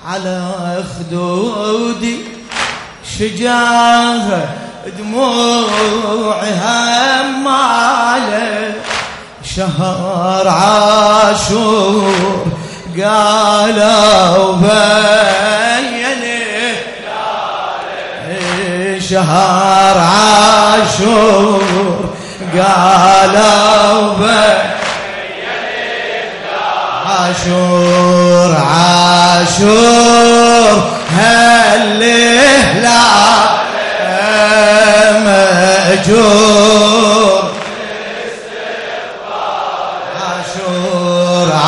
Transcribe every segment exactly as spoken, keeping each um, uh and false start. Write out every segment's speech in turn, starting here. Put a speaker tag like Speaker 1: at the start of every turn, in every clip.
Speaker 1: على خدودي شجاعة دموعي همالة شهر عاشور قالوا بيني شهر عاشور قالوا بيني عاشور عاشور هالليلة مأجور عاشور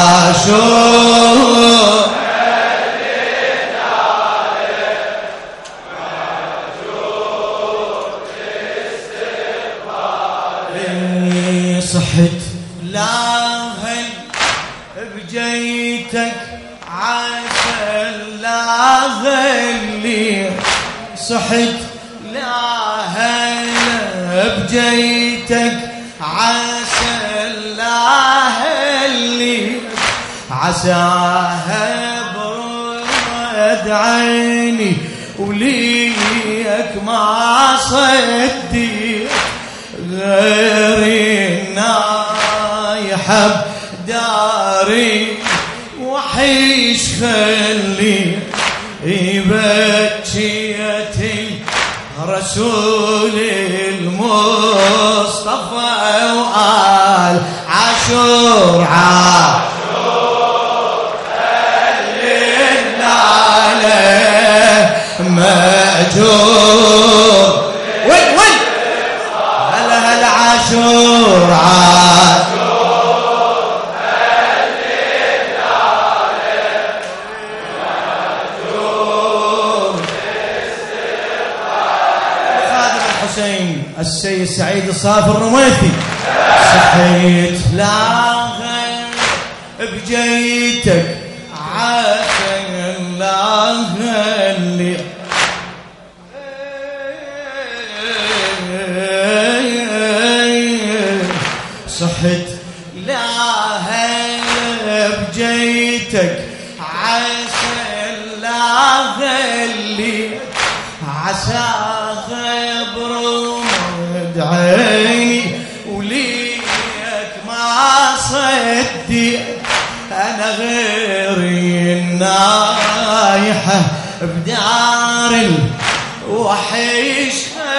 Speaker 1: عاشور إني صحت لاهل بجيتك عسل لاهل صحت لاهل بجيتك عسل لاهل عساها برد عيني وليك ما صديق غير النايحة بداري وحيش خلي يبكيتي رسول المصطفى وقال عاشور عاشور الليلة مأجور وين وين هلا هلا عاشور عاشور الليلة مأجور خادم الحسين السيد سعيد الصافي الرميثي صحيت لاغل بجيتك عسل لاغل صحت لاغل بجيتك عسل لاغل عساها برمد عيني وليك ما صدق أنا غير النايحة بدار الوحش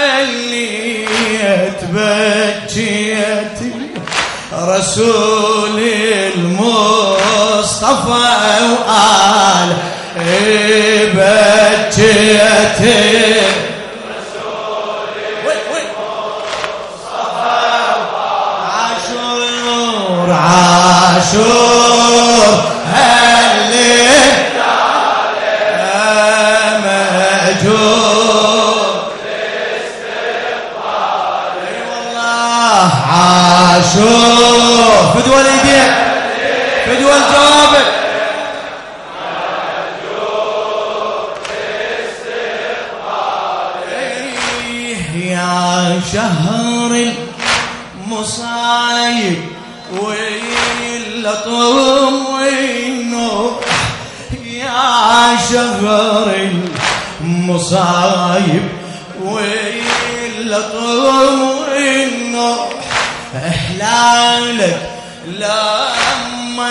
Speaker 1: خليت بجيت رسول المصطفى وقال بجيت عاشور هالليلة مأجور الاستقبال اي والله عاشور فدوى الايدين فدوى الجوابك مأجور الاستقبال يا شهر المصايب واللطم والنور يا شهر المصايب واللطم والنور احلالك لما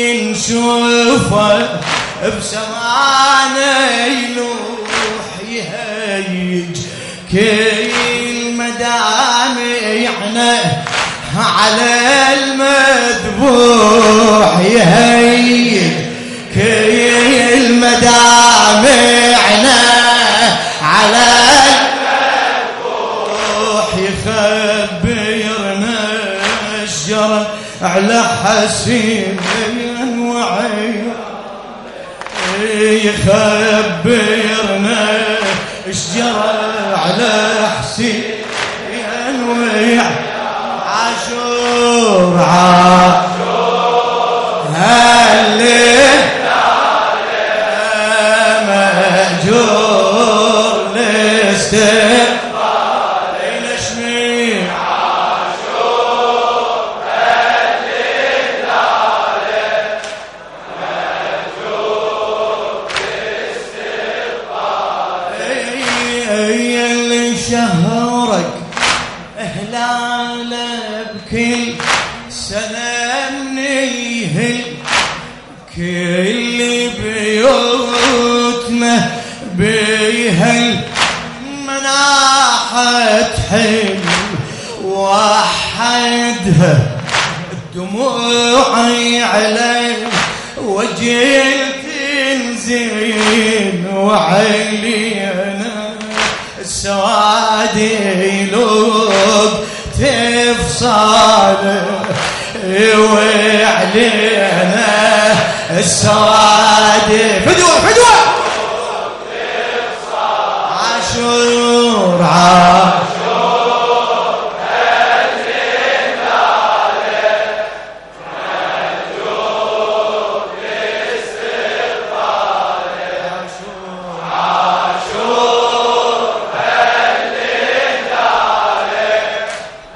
Speaker 1: نشوفه بسمعنا يلوح يهيج كل مدامعنا على المذبوح يهيج كل مدامعنا على المذبوح يخبرنا الشرع على حسين وعين يخبرنا الشرع على حسين وعين عاشور عاشور هالليلة مأجور الاستقبال نشمي عاشور هالليلة مأجور كل بيوتنا بيها المناحة تحل وحدها دموعي علي وجه تنزين وعلينا السواد يلوب تفصال وعلينا السواد فدوة فدوة عاشور عاشور هزين عليك مجوب الاستقبال عاشور عاشور هزين عليك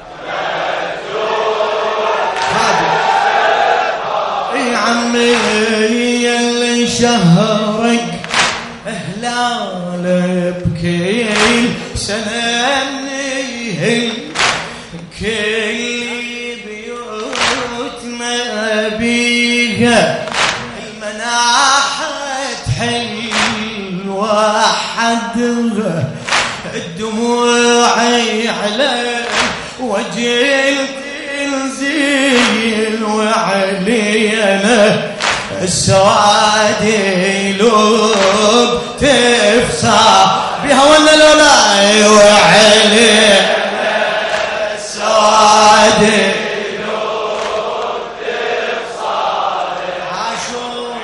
Speaker 1: مجوب يا عمي اللي شهرك هلال بكل سنة منيهل كل بيوتنا بيها المناحة تحل وحدها الدموع على وجه تنزيل وعلينا السواد يلوب تفصى بها ولا لولا وعلي السواد يلوب تفصى عاشور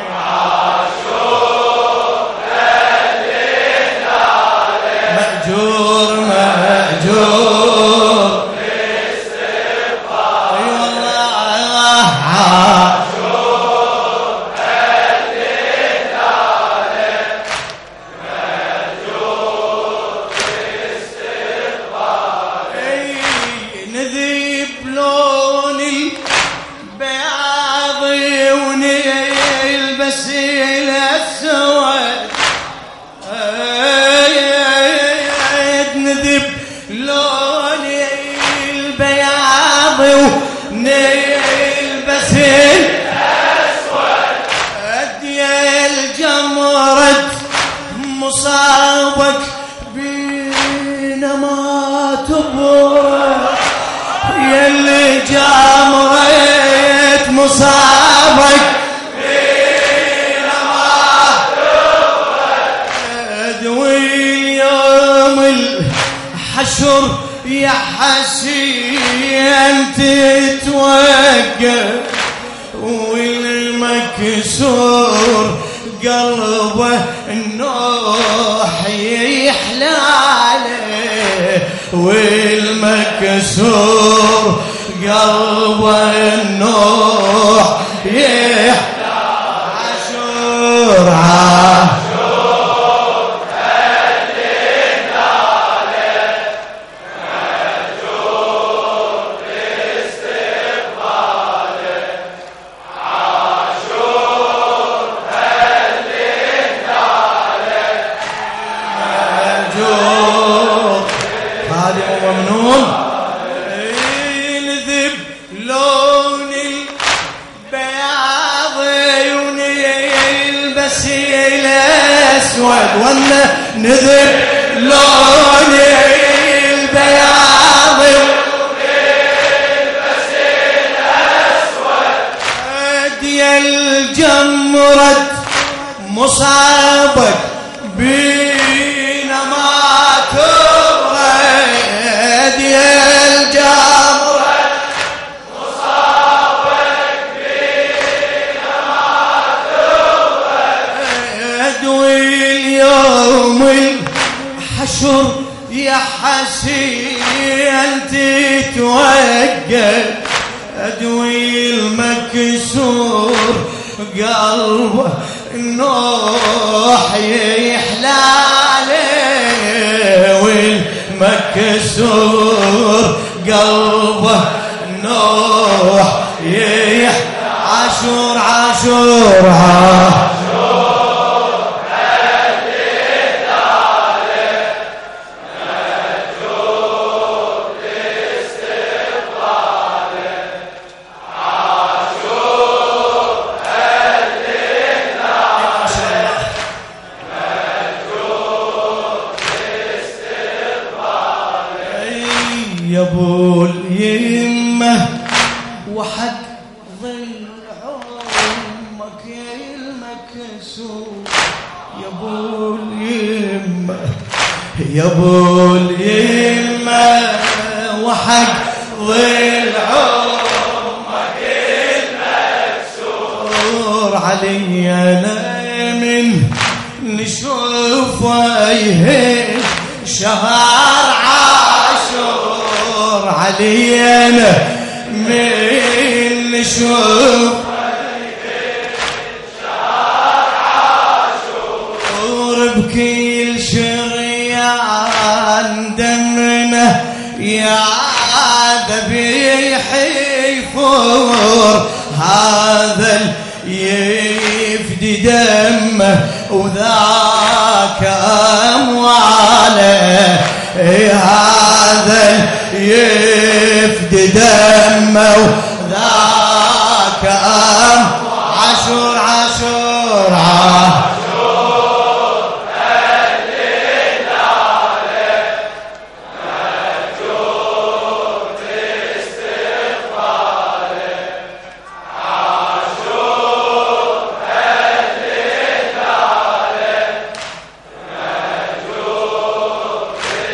Speaker 1: عاشور هلينا عليك مأجور مأجور باستقبال اي والله مصابك بينما تبرك يلي جامرت مصابك بينما تبرك ادوي اليوم الحشر يا حسين تتوقف والمكسور قلبه النوح يحلاله والمكسور قلبه النوح يحلاله عاشور عاشور هلينا عليك مجوب باستقبالك عاشور هلينا عليك مجوب خادم وممنون ينذب لون البياض ويلبس الاسود ولا نذب لون البياض ويلبس الاسود يا الجمرة مصابك بينما تبرد يا الجمرة مصابك بينما تبرد واليوم الحشر يا حسين تتوقف ادوي المكسور قلبه النوح يحلاله والمكسور قلبه النوح يحلاله عاشور عاشور عاشور
Speaker 2: عاشور
Speaker 1: امك يا المكسور يا ابو اليمه يا ابو اليمه وحق ظل امك المكسور علي انا من نشوفه يهل شهر عاشور علي انا من نشوف شهر عاشور بكل شريان دمنا يا ذبيح يفور هذا يفدي دمه وذاك امواله هذا يفدي دمه وذاك أم عاشور عاشور عاشور الليل عليك مهجور استغفارك عاشور الليل عليك مهجور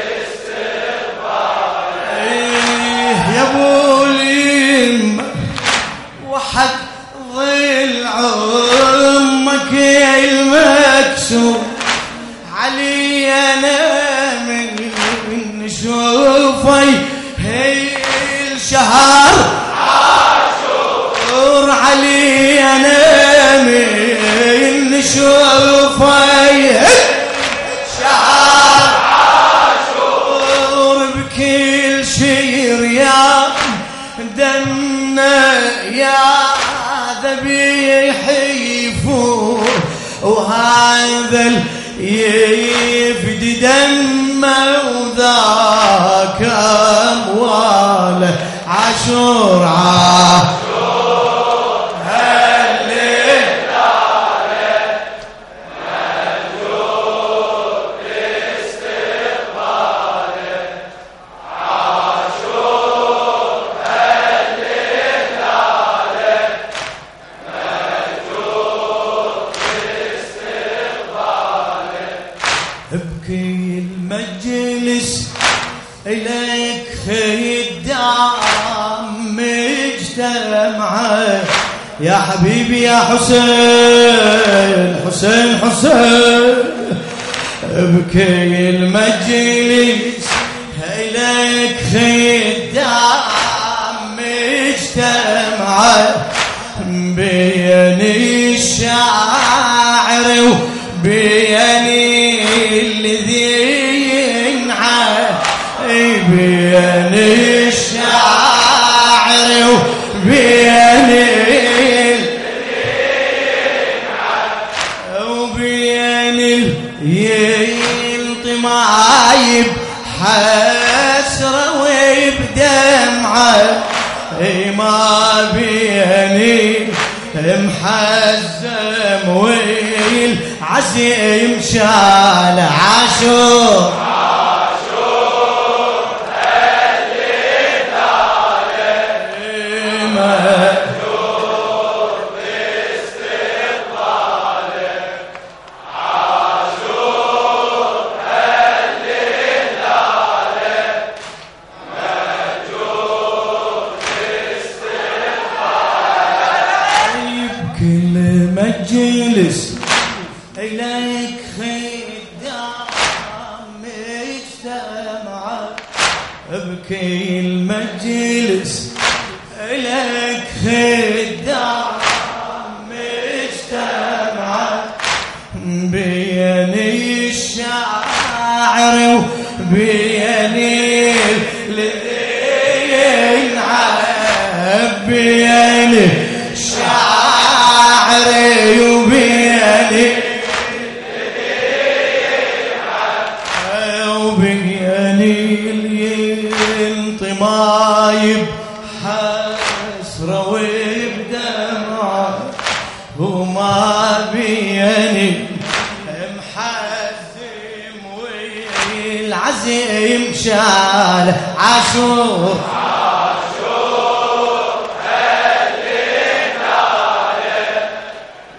Speaker 1: استغفارك يا ابو اليمه وحق ظل امك يا المكسور علي انا من نشوفي هي الشهر عاشور علي انا من نشوفي شهر عاشور بكل شريان دمنا يا ذبيح يفور وهذا يفدي دمه وذاك امواله عاشور عاشور هالليل عليك مهجور استغفارك عاشور هالليل عليك مهجور استغفارك بكل مجلس إليك خدام مجتمعه يا حبيبي يا حسين حسين حسين بكل مجلس إليك خدام مجتمعه بين الشاعر وبين الذي ينعى بين الشاعر وبين وبين الطمايب حسرة وبدمعة ما بيني محزم والعزيم شال عاشور عاشور الليل عليك مهجور باستقبالك عاشور الليل عليك مهجور باستقبالك بكل مجلس إليك خدام مجتمعة بكل مجلس إليك خدام مجتمعة بين الشاعر وبين الذي ينعب بين الشاعر وبين وبين الانطمايب حسرة وبدمعة وما بيني محزم والعزيم شال عاشور عاشور الليل عليك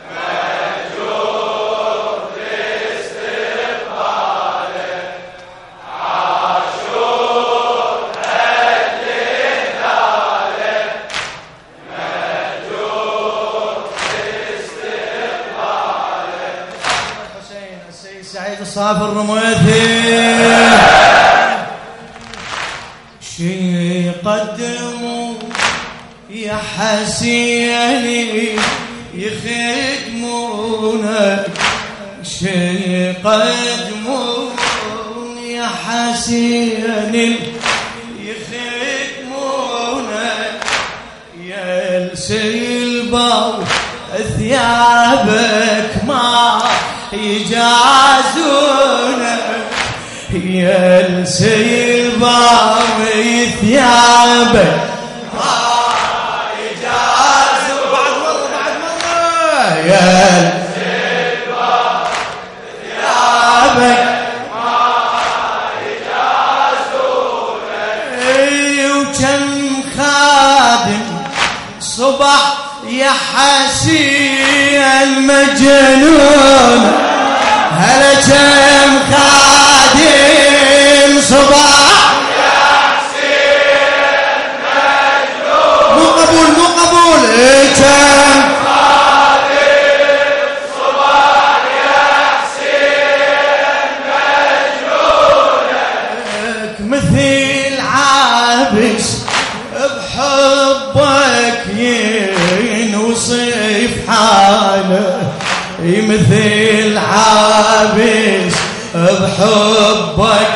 Speaker 1: صافي الرميثي شي يقدموا يا حسين يخدمونك شي يقدمون يا حسين يخدمونك يا السلبا ثيابك ما يجازونك يا السلبا ثيابك ما يجازونك بعد مرة بعد مرة يا السلبا ثيابك ما يجازونك وكم خادم صبح يا حسين مجنون هلا كم خادم صبح يا حسين مجنون مو قبول مو قبول كم خادم صبح يا حسين مجنونك مثل عابس بحبك ينوصف حاله مثل عابس بحبك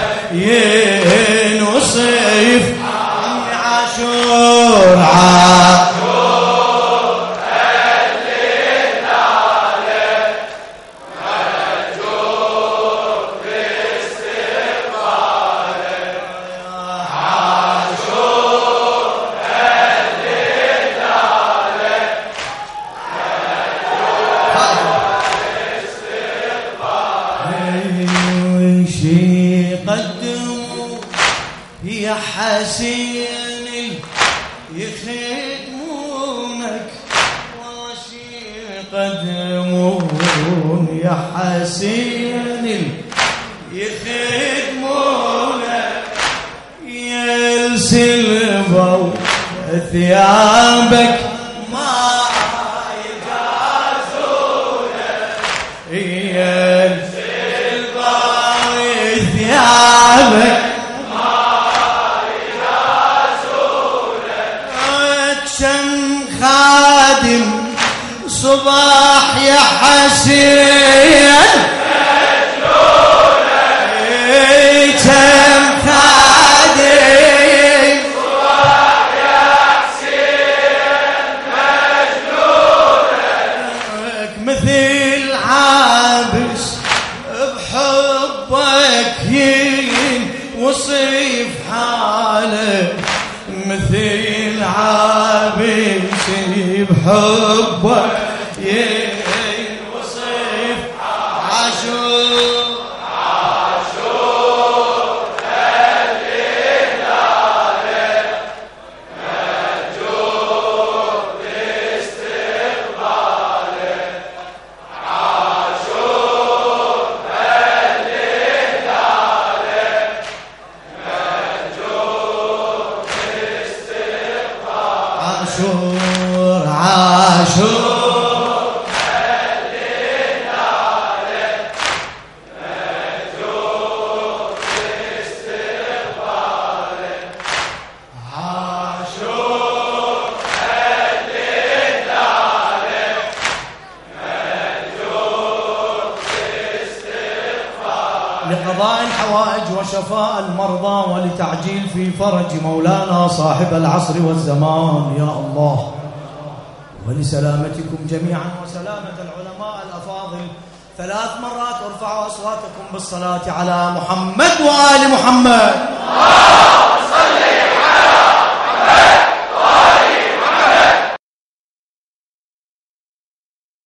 Speaker 1: ينوصف عاشور عاشور الليل عليك مهجور باستقبالك عاشور الليل عليك مهجور شي قدموا يا حسين يخدمونك وشي قدمون يا حسين يخدمونك يا السلبا ثيابك ما يجازونك يا السلبا ثيابك خادم صباح يا حسين مجنونك كم خادم صباح يا حسين مجنونك مثل عابس بحبك ينوصف حالك مثل عابس بحبك ينوصف عاشور عاشور الليل عليك مهجور باستقبالك عاشور الليل عليك مهجور باستقبالك عاشور عاشور الليل عليك مهجور باستقبالك عاشور الليل عليك مهجور باستقبالك لقضاء الحوائج وشفاء المرضى ولتعجيل في فرج مولانا صاحب العصر والزمان يا الله ولسلامتكم جميعا وسلامة العلماء الأفاضل ثلاث مرات ارفعوا أصواتكم بالصلاة على محمد وآل محمد.